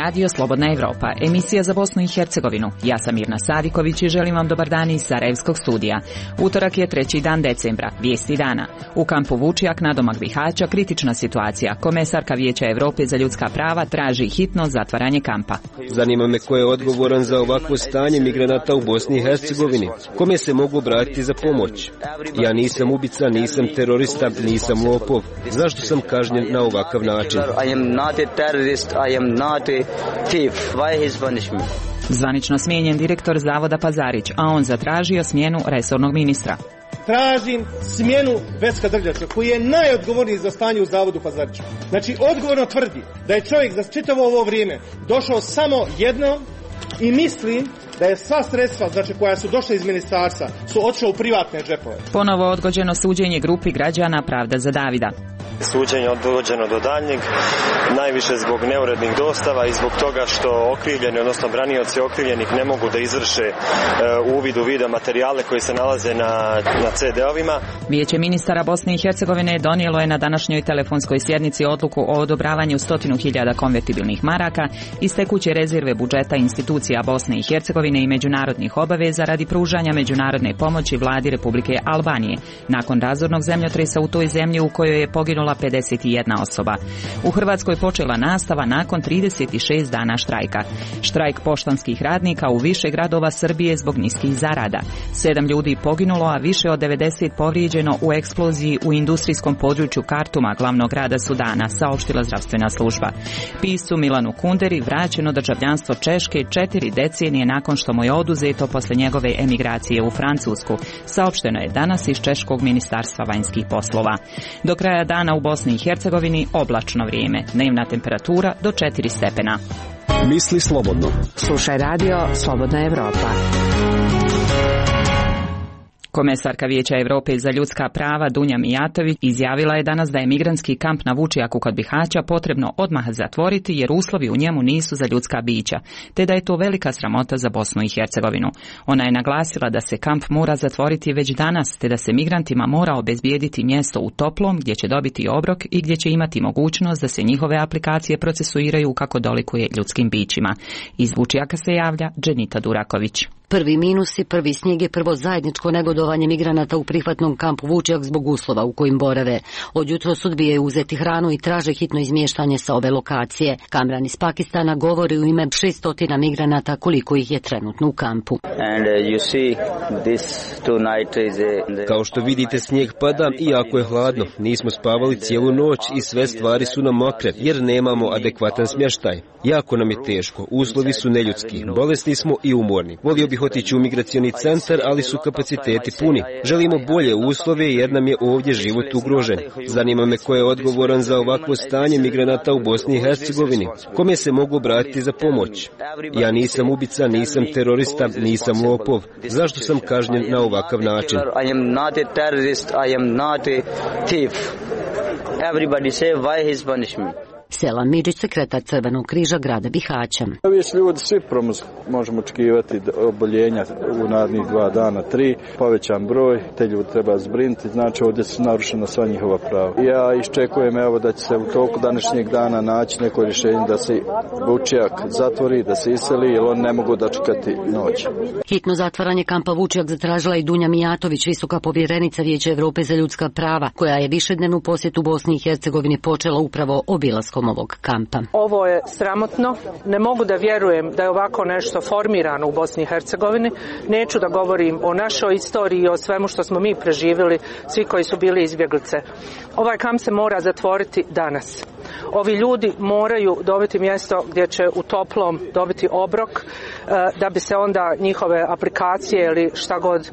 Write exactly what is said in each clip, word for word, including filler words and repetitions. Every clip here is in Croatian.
radio Slobodna Evropa, emisija za Bosnu i Hercegovinu. Ja sam Mirna Sadiković i želim vam dobar dan iz Sarajevskog studija. Utorak je treći dan decembra, vijesti dana. U kampu Vučjak, nadomak Bihaća, kritična situacija. Komesarka Vijeća Evrope za ljudska prava traži hitno zatvaranje kampa. Zanima me ko je odgovoran za ovakvo stanje migranata u Bosni i Hercegovini. Kome se mogu obratiti za pomoć? Ja nisam ubica, nisam terorista, nisam lopov. Zašto sam kažnjen na ovakav način? I am not a thief. Why his punishment? Zvanično smijenjen direktor Zavoda Pazarić, a on zatražio smjenu resornog ministra. Tražim smjenu Veska Drljača, koji je najodgovorniji za stanje u Zavodu Pazariću. Znači, odgovorno tvrdi da je čovjek za čitavo ovo vrijeme došao samo jednom i mislim da je sva sredstva, znači, koja su došla iz ministarstva, su otišla u privatne džepove. Ponovo odgođeno suđenje grupi građana Pravda za Davida. Suđenje odgođeno do daljnjeg, najviše zbog neurednih dostava i zbog toga što okrivljeni, odnosno branioci okrivljenih ne mogu da izvrše e, uvid u video materijale koji se nalaze na, na ce de-ovima. Vijeće ministara Bosne i Hercegovine donijelo je na današnjoj telefonskoj sjednici odluku o odobravanju stotinu hiljada konvertibilnih maraka iz tekuće rezerve budžeta institucija Bosne i Hercegovine i međunarodnih obaveza radi pružanja međunarodne pomoći vladi Republike Albanije nakon razornog zemljotresa u toj zemlji u kojoj je poginulo pedeset jedna osoba. U Hrvatskoj počela nastava nakon trideset šest dana štrajka. Štrajk poštanskih radnika u više gradova Srbije zbog niskih zarada. Sedam ljudi poginulo, a više od devedeset povrijeđeno u eksploziji u industrijskom području Kartuma, glavnog grada Sudana, saopštila zdravstvena služba. Piscu Milanu Kunderi vraćeno državljanstvo Češke četiri decenije nakon što mu je oduzeto posle njegove emigracije u Francusku, saopšteno je danas iz Češkog ministarstva vanjskih poslova. Do kraja dana u Bosni i Hercegovini oblačno vrijeme, dnevna temperatura do četiri stepena. Misli slobodno. Slušaj radio Slobodna Evropa. Komesarka Vijeća Evrope za ljudska prava Dunja Mijatović izjavila je danas da je migrantski kamp na Vučjaku kod Bihaća potrebno odmah zatvoriti jer uslovi u njemu nisu za ljudska bića, te da je to velika sramota za Bosnu i Hercegovinu. Ona je naglasila da se kamp mora zatvoriti već danas, te da se migrantima mora obezbijediti mjesto u toplom gdje će dobiti obrok i gdje će imati mogućnost da se njihove aplikacije procesuiraju kako dolikuje ljudskim bićima. Iz Vučjaka se javlja Dženita Duraković. Prvi minus i prvi snijeg je prvo zajedničko negodovanje migranata u prihvatnom kampu Vučjak zbog uslova u kojim borave. Od jutros odbijaju uzeti hranu i traže hitno izmještanje sa ove lokacije. Kamran iz Pakistana govori u ime šesto migranata koliko ih je trenutno u kampu. Kao što vidite, snijeg pada i jako je hladno. Nismo spavali cijelu noć i sve stvari su nam mokre jer nemamo adekvatan smještaj. Jako nam je teško, uslovi su neljudski, bolesni smo i umorni. Volio bih otići u migracioni centar, ali su kapaciteti puni. Želimo bolje uslove jer nam je ovdje život ugrožen. Zanima me ko je odgovoran za ovakvo stanje migranata u Bosni i Hercegovini. Kome se mogu obratiti za pomoć? Ja nisam ubica, nisam terorista, nisam lopov. Zašto sam kažnjen na ovakav način? I am not a terrorist, I am not a thief. Everybody say why his punishment? Selam Midžić, sekretar Crvenog križa grada Bihaća. Ovi ljudi svi promus, možemo očekivati oboljenja u narednih dva dana, tri, povećan broj, te ljudi treba zbrinuti, znači ovdje su narušena sva njihova prava. Ja iščekujem evo da će se u toku današnjeg dana naći neko rješenje da se Vučjak zatvori, da se iseli, jer oni ne mogu dočekati noć. Hitno zatvaranje kampa Vučjak zatražila i Dunja Mijatović, visoka povjerenica Vijeća Evrope za ljudska prava, koja je višednevnu posjetu Bosni i Hercegovini počela upravo obilaskom ovog kampa. Ovo je sramotno. Ne mogu da vjerujem da je ovako nešto formirano u Bosni i Hercegovini. Neću da govorim o našoj istoriji i o svemu što smo mi preživjeli, svi koji su bili izbjeglice. Ovaj kamp se mora zatvoriti danas. Ovi ljudi moraju dobiti mjesto gdje će u toplom dobiti obrok, da bi se onda njihove aplikacije ili šta god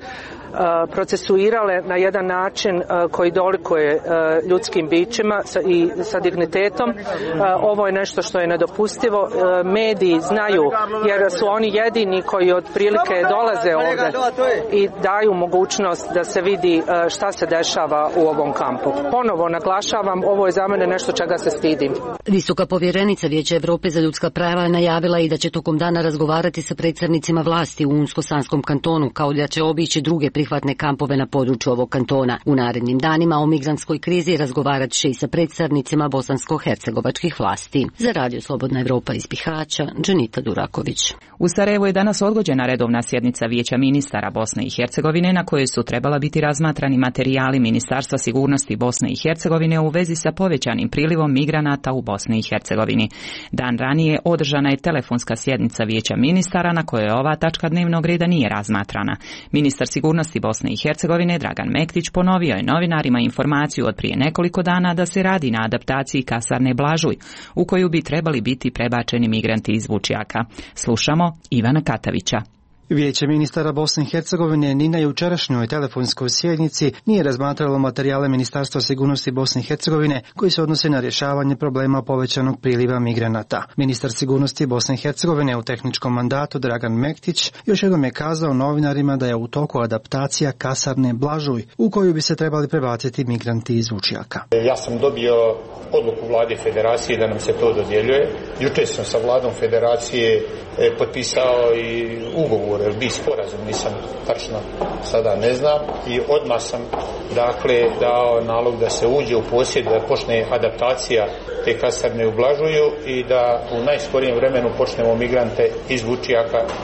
procesuirale na jedan način koji dolikuje ljudskim bićima i sa dignitetom. Ovo je nešto što je nedopustivo. Mediji znaju jer su oni jedini koji otprilike dolaze ovdje i daju mogućnost da se vidi šta se dešava u ovom kampu. Ponovo naglašavam, ovo je za mene nešto čega se stidim. Visoka povjerenica Vijeća Evrope za ljudska prava je najavila i da će tokom dana razgovarati sa predstavnicima vlasti u Unsko-Sanskom kantonu, kao da će obići druge prihvatne prihvatne kampove na području ovog kantona. U narednim danima o migrantskoj krizi razgovarat će i sa predstavnicima bosansko-hercegovačkih vlasti. Za Radio Slobodna Evropa iz Bihaća, Dženita Duraković. U Sarajevu je danas odgođena redovna sjednica Vijeća ministara Bosne i Hercegovine na kojoj su trebala biti razmatrani materijali Ministarstva sigurnosti Bosne i Hercegovine u vezi sa povećanim prilivom migranata u Bosni i Hercegovini. Dan ranije održana je telefonska sjednica Vijeća ministara na kojoj ova tačka dnevnog reda nije razmatrana. Ministar sigurnosti Bosne i Hercegovine Dragan Mektić ponovio je novinarima informaciju od prije nekoliko dana da se radi na adaptaciji kasarne Blažuj, u koju bi trebali biti prebačeni migranti iz Vučjaka. Slušamo Ivana Katavića. Vijeće ministara Bosne i Hercegovine ni na jučerašnjoj telefonskoj sjednici nije razmatralo materijale Ministarstva sigurnosti Bosne i Hercegovine koji se odnose na rješavanje problema povećanog priliva migranata. Ministar sigurnosti Bosne i Hercegovine u tehničkom mandatu Dragan Mektić još jednom je kazao novinarima da je u toku adaptacija kasarne Blažuj u koju bi se trebali prebaciti migranti iz Vučjaka. Ja sam dobio odluku vlade federacije da nam se to dodjeljuje. Jučer sam sa vladom federacije potpisao i ugovor, jer bi sporazum, nisam tačno sada ne znam, i odmah sam dakle dao nalog da se uđe u posjed, da počne adaptacija te kasarne u Blažuju i da u najskorijem vremenu počnemo migrante iz Vučjaka e,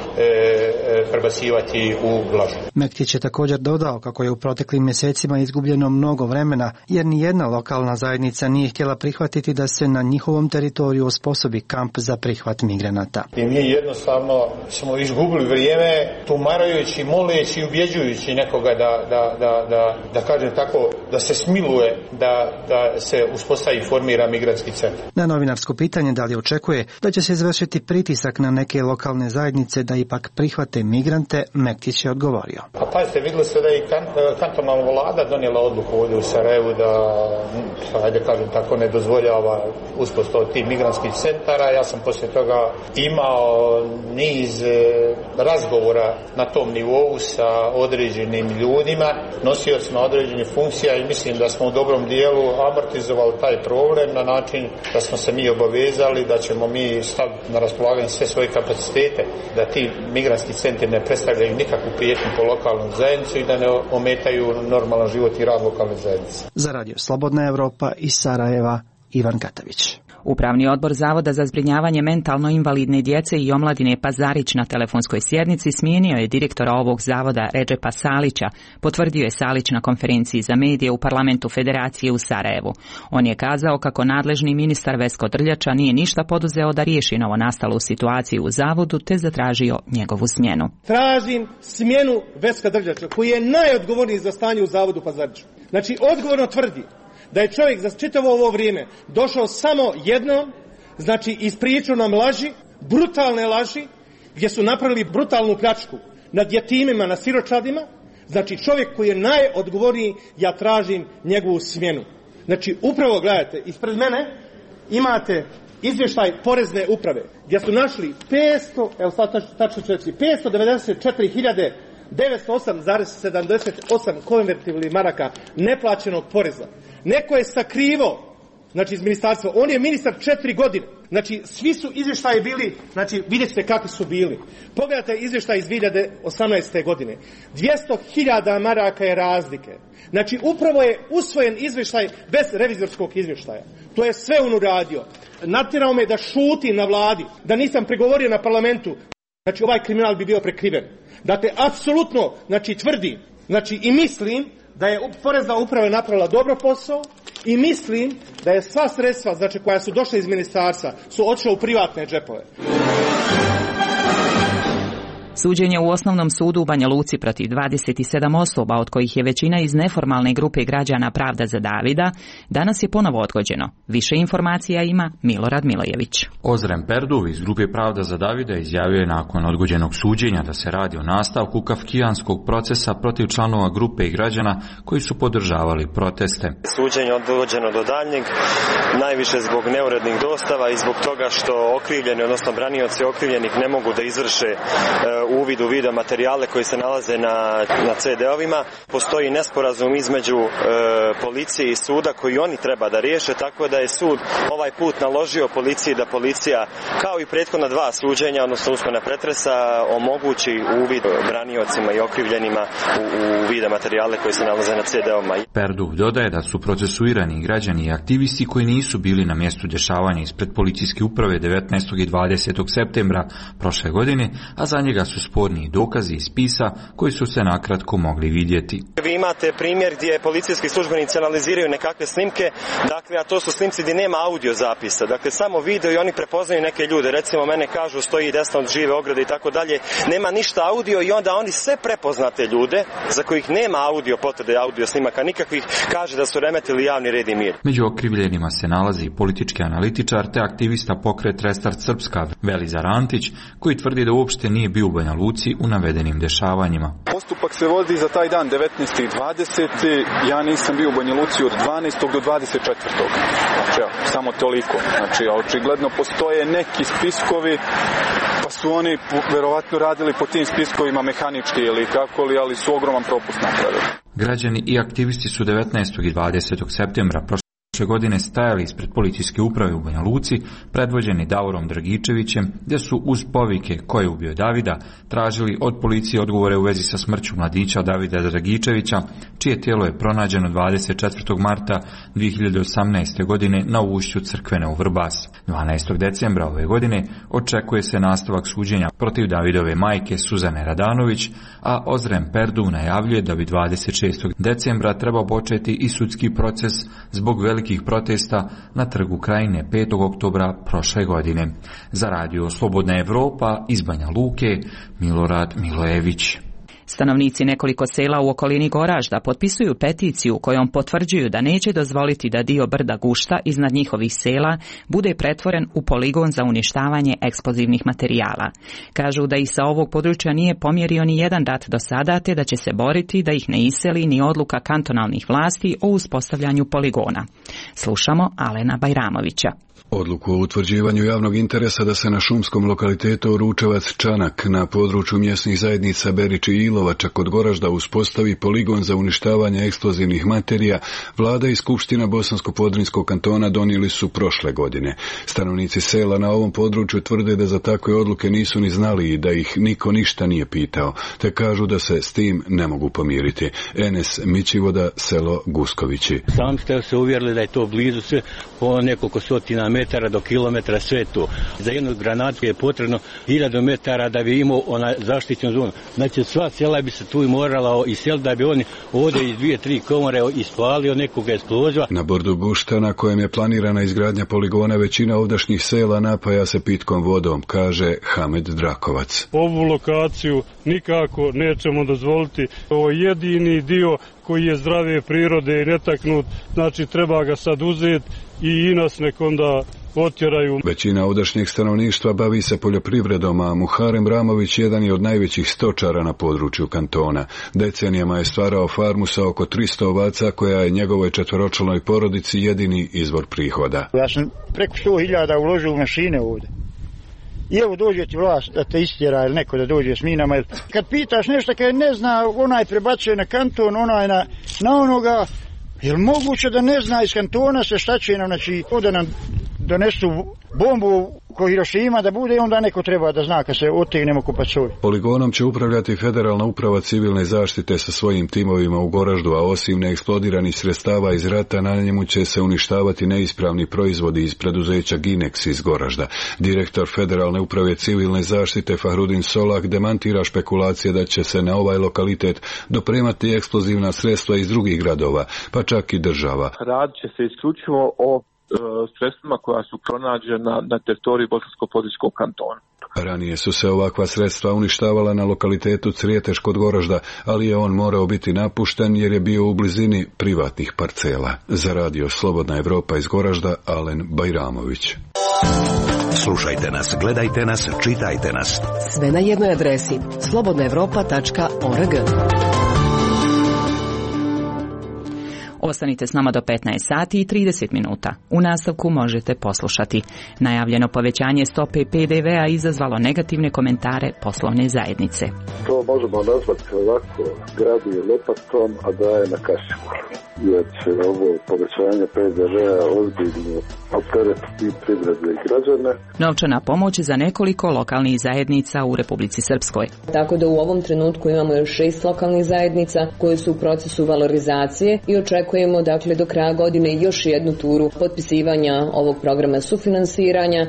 e, prebacivati u Blažuju. Mektić je također dodao kako je u proteklim mjesecima izgubljeno mnogo vremena jer ni jedna lokalna zajednica nije htjela prihvatiti da se na njihovom teritoriju osposobi kamp za prihvat migranata. I mi jednostavno smo izgubili vrijeme tumarajući, moleći i ubjeđujući nekoga da, da, da, da, da kažem tako, da se smiluje, da, da se uspostavi i formira migrantski centar. Na novinarsko pitanje da li očekuje da će se izvršiti pritisak na neke lokalne zajednice da ipak prihvate migrante, Mektić je odgovorio. Pa pazite, vidjeli ste da je kantonalna vlada donijela odluku ovdje u Sarajevu da, ajde kažem tako, ne dozvoljava uspostavu tih migrantskih centara. Ja sam poslije toga imao niz razgovora na tom nivou sa određenim ljudima, nosiocima određenih funkcija, i mislim da smo u dobrom dijelu amortizovali taj problem na način da smo se mi obavezali da ćemo mi staviti na raspolaganje sve svoje kapacitete, da ti migrantski centri ne predstavljaju nikakvu prijetnju po lokalnu zajednicu i da ne ometaju normalan život i rad lokalne zajednice. Za Radio Slobodna Evropa iz Sarajeva, Ivan Katavić. Upravni odbor Zavoda za zbrinjavanje mentalno invalidne djece i omladine Pazarić na telefonskoj sjednici smijenio je direktora ovog zavoda Redžepa Salića, potvrdio je Salić na konferenciji za medije u Parlamentu Federacije u Sarajevu. On je kazao kako nadležni ministar Vesko Drljača nije ništa poduzeo da riješi novonastalu situaciju u zavodu te zatražio njegovu smjenu. Tražim smjenu Veska Drljača koji je najodgovorniji za stanje u zavodu Pazariću. Znači odgovorno tvrdi da je čovjek za čitavo ovo vrijeme došao samo jednom, znači ispričao nam laži, brutalne laži, gdje su napravili brutalnu pljačku nad jetimima, na siročadima. Znači čovjek koji je najodgovorniji, ja tražim njegovu smjenu. Znači upravo gledajte, ispred mene imate izvještaj porezne uprave, gdje su našli petsto, evo sad tačno ću reći, petsto devedeset četiri hiljade devetsto osam zarez sedamdeset osam konvertibilnih maraka neplaćenog poreza. Neko je sakrivo, znači iz ministarstva, on je ministar četiri godine, znači svi su izvještaji bili, znači vidjet ćete kakvi su bili. Pogledajte izvještaj iz dvije hiljade osamnaeste godine, dvjesto hiljada maraka je razlike. Znači upravo je usvojen izvještaj bez revizorskog izvještaja. To je sve on uradio. Natjerao me da šutim na vladi, da nisam prigovorio na parlamentu, znači ovaj kriminal bi bio prekriven. Dakle, apsolutno, znači tvrdim, znači i mislim da je porezna uprava napravila dobro posao i mislim da je sva sredstva, znači koja su došla iz ministarstva, su otišla u privatne džepove. Suđenje u Osnovnom sudu u Banja Luci protiv dvadeset sedam osoba, od kojih je većina iz neformalne grupe građana Pravda za Davida, danas je ponovo odgođeno. Više informacija ima Milorad Milojević. Ozren Perduv iz grupe Pravda za Davida izjavio je nakon odgođenog suđenja da se radi o nastavku kafkijanskog procesa protiv članova grupe i građana koji su podržavali proteste. Suđenje odgođeno do daljnjeg, najviše zbog neurednih dostava i zbog toga što okrivljeni, odnosno branioci okrivljenih ne mogu da izvrše uvid u video materijale koji se nalaze na, na ce de-ovima. Postoji nesporazum između e, policije i suda koji oni treba da riješe, tako da je sud ovaj put naložio policiji da policija, kao i prethodna dva suđenja, odnosno usmena pretresa, omogući uvid braniocima i okrivljenima u, u video materijale koji se nalaze na ce de-ovima. Perdu dodaje da su procesuirani građani i aktivisti koji nisu bili na mjestu dešavanja ispred policijske uprave devetnaestog i dvadesetog septembra prošle godine, a za njega su sporni dokazi iz spisa koji su se nakratko mogli vidjeti. Vi imate primjer gdje policijski službenici analiziraju nekakve snimke, dakle, a to su snimci gdje nema audio zapisa, dakle samo video i oni prepoznaju neke ljude, recimo mene kažu stoji desno od žive ograde i tako dalje, nema ništa audio i onda oni sve prepoznate ljude za kojih nema audio potvrde, audio snimaka nikakvih, kaže da su remetili javni red i mir. Među okrivljenima se nalazi i politički analitičar te aktivista pokret Restart Srpska Velizar Antić, koji tvrdi da uopšte nije bio u Banja Luci u navedenim dešavanjima. Postupak se vodi za taj dan devetnaesti i dvadeseti Ja nisam bio u Banja Luci od dvanaestog do dvadeset četvrtog Znači, ja, samo toliko. Znači, očigledno postoje neki spiskovi, pa su oni verovatno radili po tim spiskovima mehanički ili kako li, ali su ogroman propust napravili. Građani i aktivisti su devetnaestog i dvadesetog septembra prošle godine stajali ispred policijske uprave u Banja Luci, predvođeni Davorom Dragičevićem, gdje su uz povike ko je ubio Davida tražili od policije odgovore u vezi sa smrću mladića Davida Dragičevića, čije tijelo je pronađeno dvadeset četvrtog marta dvije hiljade osamnaeste. godine na ušću Crkvene u Vrbas. dvanaestog decembra ove godine očekuje se nastavak suđenja protiv Davidove majke Suzane Radanović, a Ozren Perdu najavljuje da bi dvadeset šestog decembra trebao početi i sudski proces zbog velikih protesta na Trgu Krajine petog oktobra prošle godine. Za radio Slobodna Evropa iz Banja Luke, Milorad Milojević. Stanovnici nekoliko sela u okolini Goražda potpisuju peticiju kojom potvrđuju da neće dozvoliti da dio brda Gušta iznad njihovih sela bude pretvoren u poligon za uništavanje eksplozivnih materijala. Kažu da ih sa ovog područja nije pomjerio ni jedan rat do sada, te da će se boriti da ih ne iseli ni odluka kantonalnih vlasti o uspostavljanju poligona. Slušamo Alena Bajramovića. Odluku o utvrđivanju javnog interesa da se na šumskom lokalitetu Ručevac Čanak na području mjesnih zajednica Berić i Ilovača kod Goražda uspostavi poligon za uništavanje eksplozivnih materija, vlada i skupština Bosansko-Podrinjskog kantona donijeli su prošle godine. Stanovnici sela na ovom području tvrde da za takve odluke nisu ni znali i da ih niko ništa nije pitao, te kažu da se s tim ne mogu pomiriti. Enes Mićivoda, selo Guskovići. Sam ste se uvjerili da je to blizu sve po nekoliko stotina metara do kilometra sve tu. Za jednu granatu je potrebno hiljadu metara da bi imao ona zaštićenu zonu. Znači sva sela bi se tu morala iseliti da bi oni ovdje iz dvije, tri komore ispalio nekog eksploziva. Na bordu Gušta na kojem je planirana izgradnja poligona većina ovdašnjih sela napaja se pitkom vodom, kaže Hamed Drakovac. Ovu lokaciju nikako nećemo dozvoliti. Ovo je jedini dio koji je zdrave prirode i netaknut, znači treba ga sad uzeti i i nas nek onda otjeraju. Većina ovdašnjeg stanovništva bavi se poljoprivredom, a Muharem Ramović jedan je od najvećih stočara na području kantona. Decenijama je stvarao farmu sa oko tristo ovaca koja je njegovoj četvoročlanoj porodici jedini izvor prihoda. Ja sam preko sto hiljada uložio u mašine ovdje. I evo dođe ti vlast da te istjera ili neko da dođe s minama. Kad pitaš nešto kad ne zna, onaj prebacuje na kanton, onaj na, na onoga. Je li moguće da ne zna iz kantona se šta će nam, znači, ovdje nam donesu bombu ko Hirošima da bude i onda neko treba da zna kad se otegnemo ko pacoj. Poligonom će upravljati Federalna uprava civilne zaštite sa svojim timovima u Goraždu, a osim neeksplodiranih sredstava iz rata na njemu će se uništavati neispravni proizvodi iz preduzeća Ginex iz Goražda. Direktor Federalne uprave civilne zaštite Fahrudin Solak demantira špekulacije da će se na ovaj lokalitet dopremati eksplozivna sredstva iz drugih gradova, pa čak i država. Rad će se isključivo o sredstvima koja su pronađena na teritoriji Bosansko-Podrinjskog kantona. Ranije su se ovakva sredstva uništavala na lokalitetu Crijeteš kod Goražda, ali je on morao biti napušten jer je bio u blizini privatnih parcela. Za radio Slobodna Evropa iz Goražda, Alen Bajramović. Slušajte nas, gledajte nas, čitajte nas. Sve na jednoj adresi slobodna evropa tačka org. Ostanite s nama do petnaest sati i trideset minuta. U nastavku možete poslušati. Najavljeno povećanje stope P D V-a izazvalo negativne komentare poslovne zajednice. To možemo nazvati ovako, gradi lopatom, a daje na kašiku. Jer će ovo povećanje P D V-a ozbiljno opteretiti i privrede i građane. Novčana pomoć za nekoliko lokalnih zajednica u Republici Srpskoj. Tako da u ovom trenutku imamo još šest lokalnih zajednica koje su u procesu valorizacije i očekujemo dakle do kraja godine još jednu turu potpisivanja ovog programa sufinansiranja.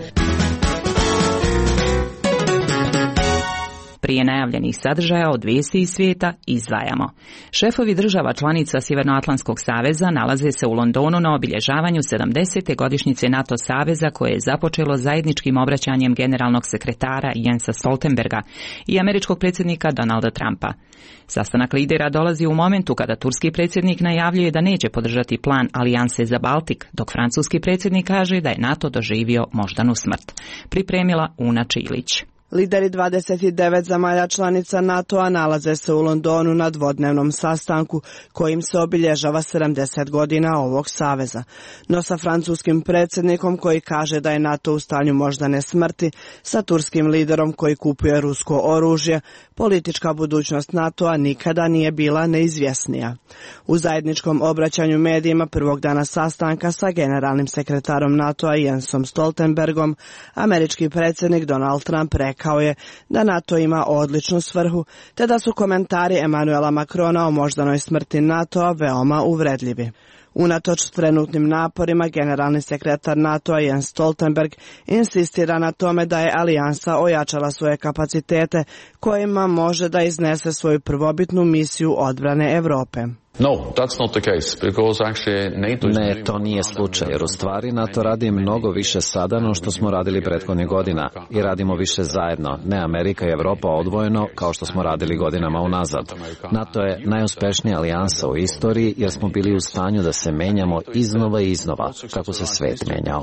Prije najavljenih sadržaja od vijesti iz svijeta izdvajamo. Šefovi država članica Sjevernoatlantskog saveza nalaze se u Londonu na obilježavanju sedamdesete godišnjice NATO saveza koje je započelo zajedničkim obraćanjem generalnog sekretara Jensa Stoltenberga i američkog predsjednika Donalda Trumpa. Sastanak lidera dolazi u momentu kada turski predsjednik najavljuje da neće podržati plan Alijanse za Baltik, dok francuski predsjednik kaže da je NATO doživio moždanu smrt. Pripremila Una Čilić. Lideri dvadeset devet zemalja članica NATO-a nalaze se u Londonu na dvodnevnom sastanku kojim se obilježava sedamdeset godina ovog saveza. No sa francuskim predsjednikom koji kaže da je NATO u stanju moždane smrti, sa turskim liderom koji kupuje rusko oružje, politička budućnost NATO-a nikada nije bila neizvjesnija. U zajedničkom obraćanju medijima prvog dana sastanka sa generalnim sekretarom NATO-a Jensom Stoltenbergom, američki predsjednik Donald Trump rekao Rekao je da NATO ima odličnu svrhu, te da su komentari Emanuela Macrona o moždanoj smrti NATO-a veoma uvredljivi. Unatoč trenutnim naporima, generalni sekretar NATO-a Jens Stoltenberg insistira na tome da je alijansa ojačala svoje kapacitete kojima može da iznese svoju prvobitnu misiju odbrane Europe. No, that's not the case, because actually NATO is... Ne, to nije slučaj, jer u stvari NATO radi mnogo više sada no što smo radili prethodnih godina i radimo više zajedno, ne Amerika i Evropa odvojeno kao što smo radili godinama unazad. NATO je najuspješnija alijansa u istoriji jer smo bili u stanju da se menjamo iznova i iznova, kako se svet menjao.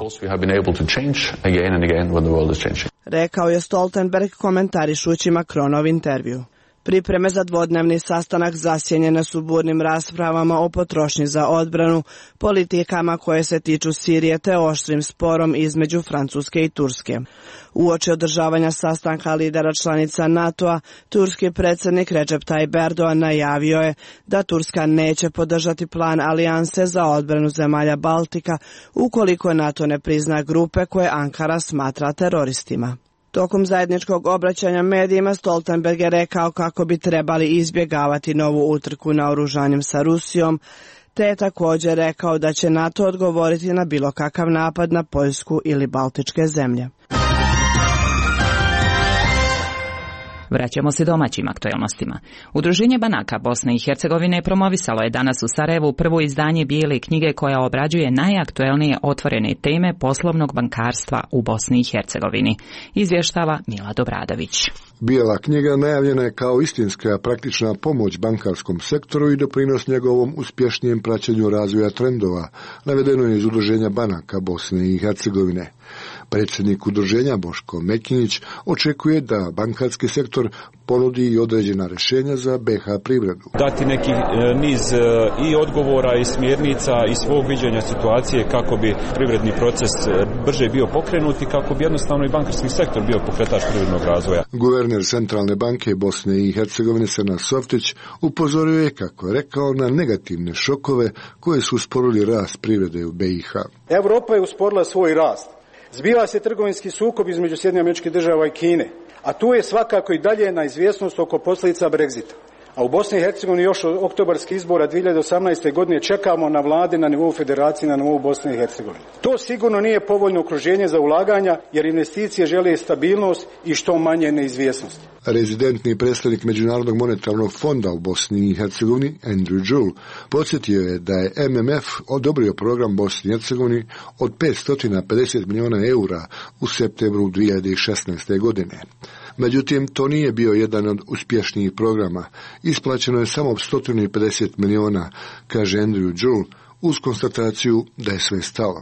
Rekao je Stoltenberg komentarišući Macronov intervju. Pripreme za dvodnevni sastanak zasjenjene su burnim raspravama o potrošnji za odbranu, politikama koje se tiču Sirije te oštrim sporom između Francuske i Turske. Uoči održavanja sastanka lidera članica NATO-a, turski predsjednik Recep Tayyip Erdogan najavio je da Turska neće podržati plan alijanse za odbranu zemalja Baltika ukoliko NATO ne prizna grupe koje Ankara smatra teroristima. Tokom zajedničkog obraćanja medijima Stoltenberg je rekao kako bi trebali izbjegavati novu utrku naoružanjem sa Rusijom, te je također rekao da će NATO odgovoriti na bilo kakav napad na Poljsku ili Baltičke zemlje. Vraćamo se domaćim aktualnostima. Udruženje banaka Bosne i Hercegovine promovisalo je danas u Sarajevu prvo izdanje bijele knjige koja obrađuje najaktuelnije otvorene teme poslovnog bankarstva u Bosni i Hercegovini. Izvještava Mila Dobradović. Bijela knjiga najavljena je kao istinska praktična pomoć bankarskom sektoru i doprinos njegovom uspješnijem praćenju razvoja trendova, navedeno je iz Udruženja banaka Bosne i Hercegovine. Predsjednik udruženja Boško Mekinić očekuje da bankarski sektor ponudi i određena rješenja za B H privredu. Dati neki niz i odgovora i smjernica i svog viđenja situacije kako bi privredni proces brže bio pokrenut i kako bi jednostavno i bankarski sektor bio pokretač privrednog razvoja. Guverner Centralne banke Bosne i Hercegovine Senad Softić upozorio je, kako je rekao, na negativne šokove koje su usporili rast privrede u B i H. Europa je usporila svoj rast. Zbiva se trgovinski sukob između Sjedinjenih Američkih Država i Kine, a tu je svakako i dalje neizvjesnost oko posljedica Brexita. A u Bosni i Hercegovini još od oktobarskih izbora dvije hiljade osamnaeste. godine čekamo na vlade na nivou federacije, na nivou Bosne i Hercegovine. To sigurno nije povoljno okruženje za ulaganja, jer investicije žele stabilnost i što manje neizvjesnosti. Rezidentni predstavnik Međunarodnog monetarnog fonda u Bosni i Hercegovini, Andrew Jull, podsjetio je da je M M F odobrio program Bosni i Hercegovini od petsto pedeset milijuna eura u septembru dvije hiljade šesnaeste. godine. Međutim, to nije bio jedan od uspješnijih programa. Isplaćeno je samo sto pedeset milijuna, kaže Andrew Jull, uz konstataciju da je sve stalo.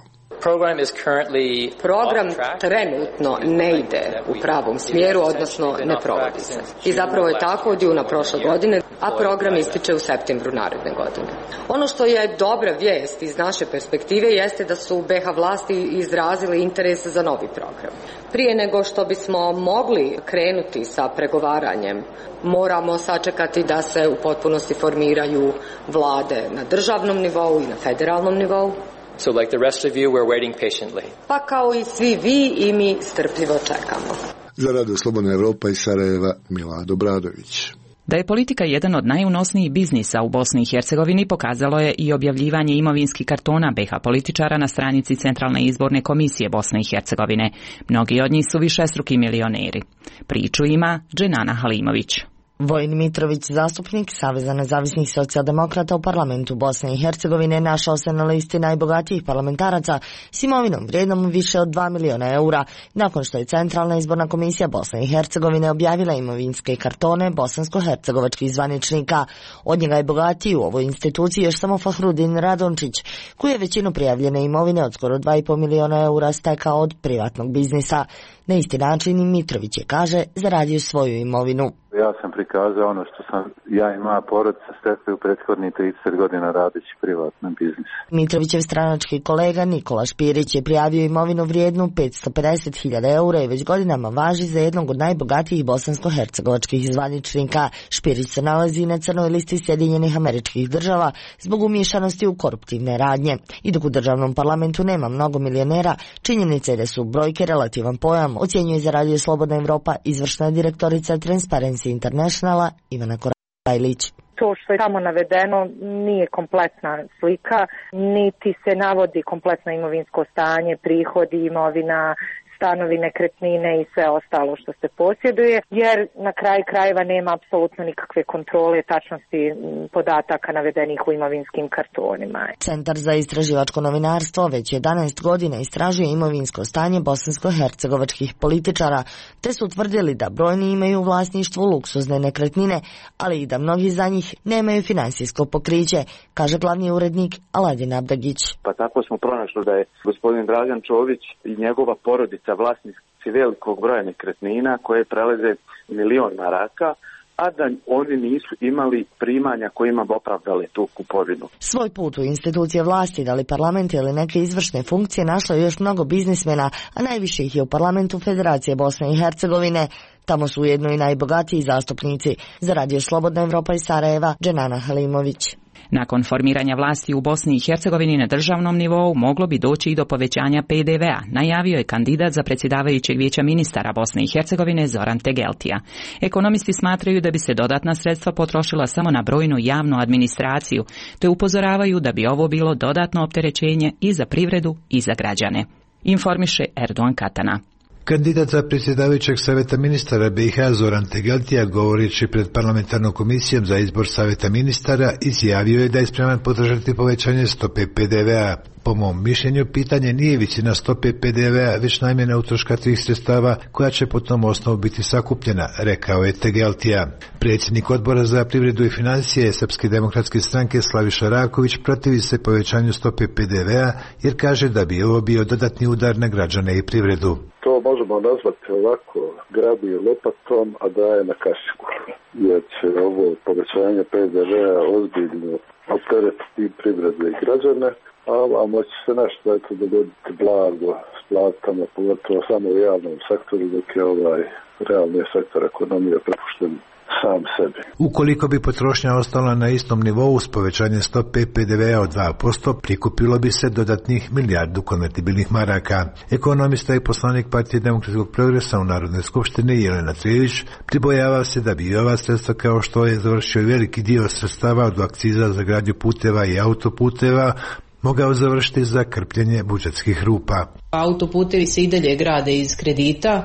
Program trenutno ne ide u pravom smjeru, odnosno ne provodi se. I zapravo je tako od juna prošle godine, a program ističe u septembru naredne godine. Ono što je dobra vijest iz naše perspektive jeste da su B iH vlasti izrazili interes za novi program. Prije nego što bismo mogli krenuti sa pregovaranjem, moramo sačekati da se u potpunosti formiraju vlade na državnom nivou i na federalnom nivou. So like the rest of you, we're waiting patiently. Pa kao i svi vi i mi strpljivo čekamo. Za Radio Slobodna Evropa iz Sarajeva, Milad Obradović. Da je politika jedan od najunosnijih biznisa u Bosni i Hercegovini pokazalo je i objavljivanje imovinskih kartona B iH političara na stranici Centralne izborne komisije Bosne i Hercegovine. Mnogi od njih su višestruki milioneri. Priču ima Dženana Halimović. Vojin Mitrović, zastupnik Saveza nezavisnih socijaldemokrata u parlamentu Bosne i Hercegovine, našao se na listi najbogatijih parlamentaraca s imovinom vrijednom više od dva miliona eura, nakon što je Centralna izborna komisija Bosne i Hercegovine objavila imovinske kartone bosansko-hercegovačkih zvaničnika. Od njega je bogatiji u ovoj instituciji još samo Fahrudin Radončić, koji je većinu prijavljene imovine od skoro dva i po miliona eura stekao od privatnog biznisa. Na isti način i Mitrović je, kaže, zaradio svoju imovinu. Ja sam prikazao ono što sam ja i moja porodica stekli u prethodnih trideset godina radeći privatni biznis. Mitrovićev stranački kolega Nikola Špirić je prijavio imovinu vrijednu petsto pedeset hiljada eura i već godinama važi za jednog od najbogatijih bosansko-hercegovačkih zvaničnika. Špirić se nalazi na crnoj listi Sjedinjenih Američkih Država zbog umiješanosti u koruptivne radnje. I dok u državnom parlamentu nema mnogo milionera, činjenica je da su brojke relativan pojam, ocjenjuje za Radio Slobodna Evropa izvršna direktorica Transparency Internationala Ivana Korajlić. To što je tamo navedeno nije kompletna slika, niti se navodi kompletno imovinsko stanje, prihodi, imovina, stanovi, nekretnine i sve ostalo što se posjeduje, jer na kraju krajeva nema apsolutno nikakve kontrole tačnosti podataka navedenih u imovinskim kartonima. Centar za istraživačko novinarstvo već jedanaest godina istražuje imovinsko stanje bosansko-hercegovačkih političara, te su tvrdili da brojni imaju u vlasništvu luksuzne nekretnine, ali i da mnogi za njih nemaju finansijsko pokriće, kaže glavni urednik Aladin Abdagić. Pa tako smo pronašli da je gospodin Dragan Čović i njegova porodica vlasnici velikog broja nekretnina koje prelaze milion maraka, a da oni nisu imali primanja kojima bi opravdali tu kupovinu. Svoj put u institucije vlasti, da li parlament ili neke izvršne funkcije, našlo je još mnogo biznismena, a najviše ih je u parlamentu Federacije Bosne i Hercegovine. Tamo su ujedno i najbogatiji zastupnici. Za Radio Slobodna Evropa iz Sarajeva, Dženana Halimović. Nakon formiranja vlasti u Bosni i Hercegovini na državnom nivou moglo bi doći i do povećanja P D V-a, najavio je kandidat za predsjedavajućeg vijeća ministara Bosne i Hercegovine Zoran Tegeltija. Ekonomisti smatraju da bi se dodatna sredstva potrošila samo na brojnu javnu administraciju, te upozoravaju da bi ovo bilo dodatno opterećenje i za privredu i za građane. Informiše Erdogan Katana. Kandidat za predsjedavajućeg savjeta ministara B iH Zoran Tegeltija, govoreći pred parlamentarnom komisijom za izbor savjeta ministara, izjavio je da je spreman podržati povećanje stope P D V-a. Po mom mišljenju, pitanje nije visina stope P D V-a, već namjena utroška tih sredstava koja će po tom osnovu biti sakupljena, rekao je Tegeltija. Predsjednik odbora za privredu i financije Srpske demokratske stranke Slaviša Raković protivi se povećanju stope P D V-a jer kaže da bi ovo bio dodatni udar na građane i privredu. To možemo nazvati ovako, grabi lopatom, a daje na kašiku. Jer će ovo povećanje P D V-a ozbiljno opteretiti i privredne i građane, a, a moći se nešto da je to dogoditi blago s platama, pogotovo samo u javnom sektoru, dok je ovaj realni sektor ekonomije prepušten sam sebi. Ukoliko bi potrošnja ostala na istom nivou s povećanjem stope P D V-a od dva posto, prikupilo bi se dodatnih milijardu konvertibilnih maraka. Ekonomista i poslanik Partije demokratskog progresa u Narodnoj skupštini Jelena Trelić pribojava se da bi i ova sredstva, kao što je završio i veliki dio sredstava od akciza za gradnju puteva i autoputeva, mogao završiti za krpljenje budžetskih rupa. Autoputevi se i dalje grade iz kredita,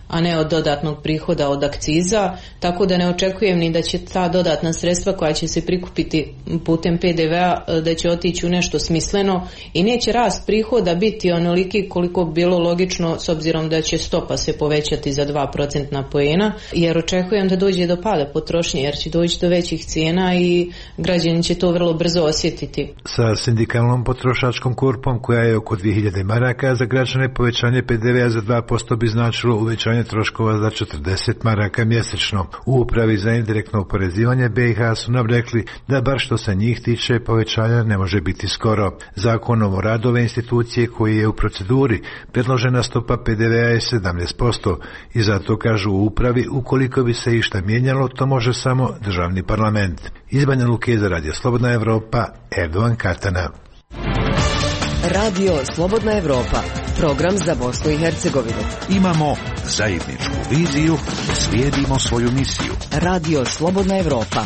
a ne od dodatnog prihoda od akciza, tako da ne očekujem ni da će ta dodatna sredstva koja će se prikupiti putem P D V-a da će otići u nešto smisleno i neće rast prihoda biti onoliki koliko bi bilo logično s obzirom da će stopa se povećati za dva procentna poena, jer očekujem da dođe do pada potrošnje, jer će doći do većih cijena i građani će to vrlo brzo osjetiti. Sa sindikalnom potrošačkom korpom koja je oko dvije hiljade maraka za građane, povećanje P D V-a za dva posto bi značilo uvećanje troškova za četrdeset maraka mjesečno. U upravi za indirektno oporezivanje B i H su nam rekli da bar što se njih tiče povećanja ne može biti skoro. Zakonom o radu ove institucije koji je u proceduri predložena stopa P D V-a je sedamnaest posto i zato kažu u upravi ukoliko bi se išta mijenjalo to može samo državni parlament. Iz Banja Luke za Radio Slobodna Evropa, Erdovan Katana. Radio Slobodna Evropa, program za Bosnu i Hercegovinu. Imamo zajedničku viziju, slijedimo svoju misiju. Radio Slobodna Evropa.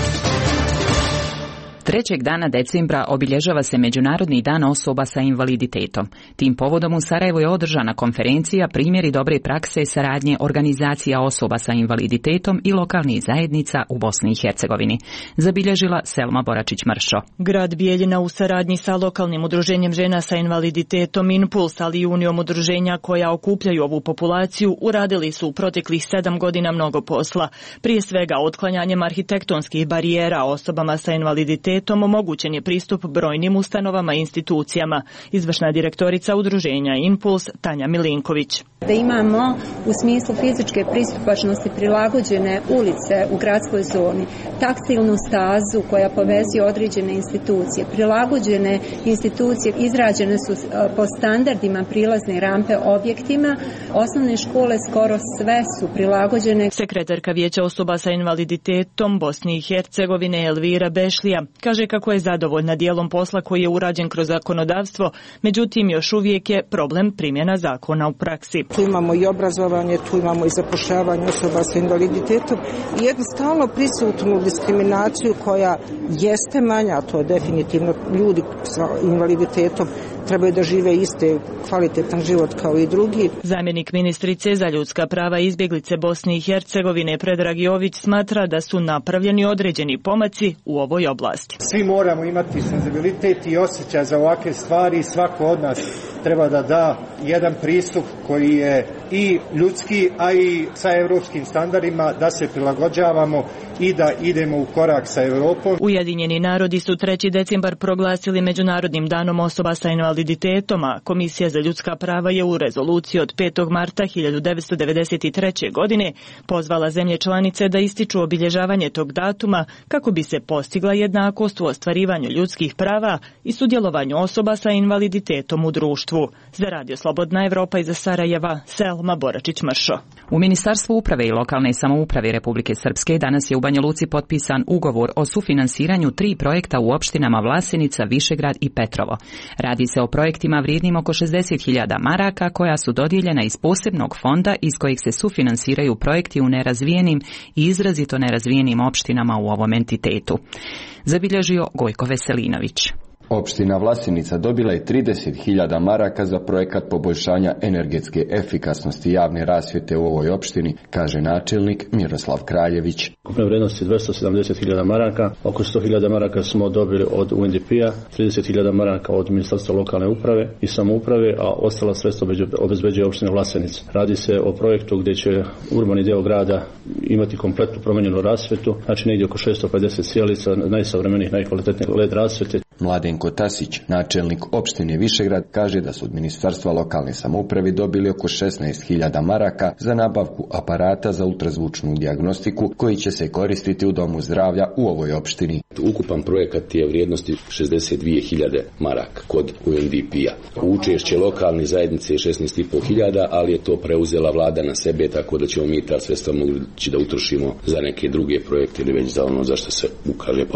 Trećeg dana decembra obilježava se Međunarodni dan osoba sa invaliditetom. Tim povodom u Sarajevu je održana konferencija Primjeri dobre prakse saradnje organizacija osoba sa invaliditetom i lokalnih zajednica u Bosni i Hercegovini. Zabilježila Selma Boračić-Mršo. Grad Bijeljina u saradnji sa lokalnim udruženjem žena sa invaliditetom Impuls, ali i unijom udruženja koja okupljaju ovu populaciju, uradili su u proteklih sedam godina mnogo posla. Prije svega otklanjanjem arhitektonskih barijera osobama sa invaliditetom omogućen je pristup brojnim ustanovama i institucijama. Izvršna direktorica udruženja Impuls Tanja Milinković. Da imamo u smislu fizičke pristupačnosti prilagođene ulice u gradskoj zoni, taktilnu stazu koja povezuje određene institucije, prilagođene institucije izrađene su po standardima prilazne rampe objektima, osnovne škole skoro sve su prilagođene. Sekretarka Vijeća osoba sa invaliditetom Bosne i Hercegovine Elvira Bešlija kaže kako je zadovoljna dijelom posla koji je urađen kroz zakonodavstvo, međutim još uvijek je problem primjena zakona u praksi. Tu imamo i obrazovanje, tu imamo i zapošljavanje osoba sa invaliditetom i jednu stalno prisutnu diskriminaciju koja jeste manja, a to je definitivno ljudi sa invaliditetom trebaju da žive iste kvalitetan život kao i drugi. Zamjenik ministrice za ljudska prava i izbjeglice Bosne i Hercegovine Predrag Jović smatra da su napravljeni određeni pomaci u ovoj oblasti. Svi moramo imati senzibilitet i osjećaj za ovakve stvari i svako od nas treba da da jedan pristup koji je i ljudski, a i sa europskim standardima, da se prilagođavamo i da idemo u korak sa Europom. Ujedinjeni narodi su treći decembar proglasili Međunarodnim danom osoba sa invaliditetom, a Komisija za ljudska prava je u rezoluciji od petog marta hiljadu devetsto devedeset treće. godine pozvala zemlje članice da ističu obilježavanje tog datuma kako bi se postigla jednakost u ostvarivanju ljudskih prava i sudjelovanju osoba sa invaliditetom u društvu. Za Radio Slobodna Evropa iz Sarajeva, Selma Boračić-Mršo. U Ministarstvu uprave i lokalne samouprave Republike Srpske danas je u Banja Luci potpisan ugovor o sufinansiranju tri projekta u opštinama Vlasenica, Višegrad i Petrovo. Radi se o projektima vrijednim oko šezdeset hiljada maraka koja su dodijeljena iz posebnog fonda iz kojeg se sufinansiraju projekti u nerazvijenim i izrazito nerazvijenim opštinama u ovom entitetu. Zabilježio Gojko Veselinović. Opština Vlasenica dobila je trideset hiljada maraka za projekat poboljšanja energetske efikasnosti javne rasvjete u ovoj opštini, kaže načelnik Miroslav Kraljević. Ukupna vrijednost je dvjesto sedamdeset hiljada maraka, oko sto hiljada maraka smo dobili od U N D P-a, trideset hiljada maraka od Ministarstva lokalne uprave i samouprave, a ostala sredstva obezbeđuje opština Vlasenica. Radi se o projektu gdje će urbani dio grada imati kompletnu promijenjenu rasvjetu, znači negdje oko šesto pedeset sjelica najsavremenijih, najkvalitetnijih L E D rasvjete. Mladenko Tasić, načelnik opštine Višegrad, kaže da su od Ministarstva lokalne samouprave dobili oko šesnaest hiljada maraka za nabavku aparata za ultrazvučnu dijagnostiku koji će se koristiti u domu zdravlja u ovoj opštini. Ukupan projekat je vrijednosti šezdeset dvije hiljade maraka kod U N D P-a. Učešće lokalne zajednice je šesnaest i po hiljada, ali je to preuzela vlada na sebe, tako da ćemo mi ta sredstva moći da utrošimo za neke druge projekte ili već za ono za što se ukaže potreba.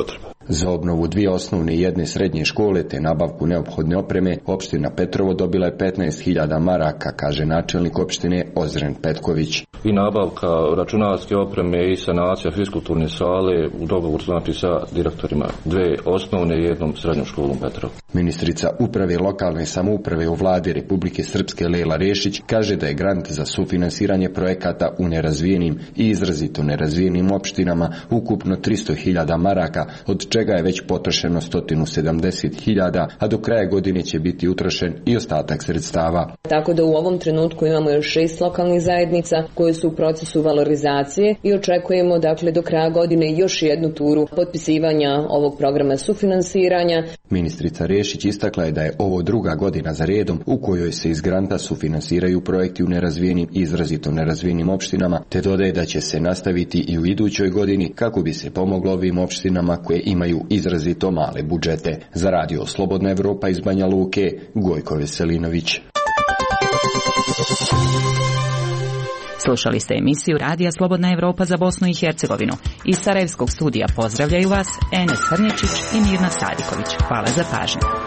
Za obnovu dvije osnovne i jedne srednje škole te nabavku neophodne opreme, opština Petrovo dobila je petnaest hiljada maraka, kaže načelnik opštine Ozren Petković. I nabavka računarske opreme i sanacija fiskulturne sale u dogovoru znači sa direktorima dve osnovne i jednom srednjom školom Petrovo. Ministrica uprave lokalne samouprave u vladi Republike Srpske Lela Rešić kaže da je grant za sufinansiranje projekata u nerazvijenim i izrazito nerazvijenim opštinama ukupno tristo hiljada maraka, od čega je već potrošeno sto sedamdeset hiljada, a do kraja godine će biti utrošen i ostatak sredstava. Tako da u ovom trenutku imamo još šest lokalnih zajednica koje su u procesu valorizacije i očekujemo dakle do kraja godine još jednu turu potpisivanja ovog programa sufinansiranja. Ministrica Rešić istakla je da je ovo druga godina za redom u kojoj se iz granta sufinansiraju projekti u nerazvijenim i izrazito nerazvijenim opštinama, te dodaje da će se nastaviti i u idućoj godini kako bi se pomoglo ovim opštinama koje imaju izrazito male budžete. Za radio Slobodna Evropa iz Banja Luke, Gojko Veselinović. Slušali ste emisiju Radija Slobodna Evropa za Bosnu i Hercegovinu. Iz Sarajevskog studija pozdravljaju vas Enes Hrnječić i Mirna Sadiković. Hvala za pažnju.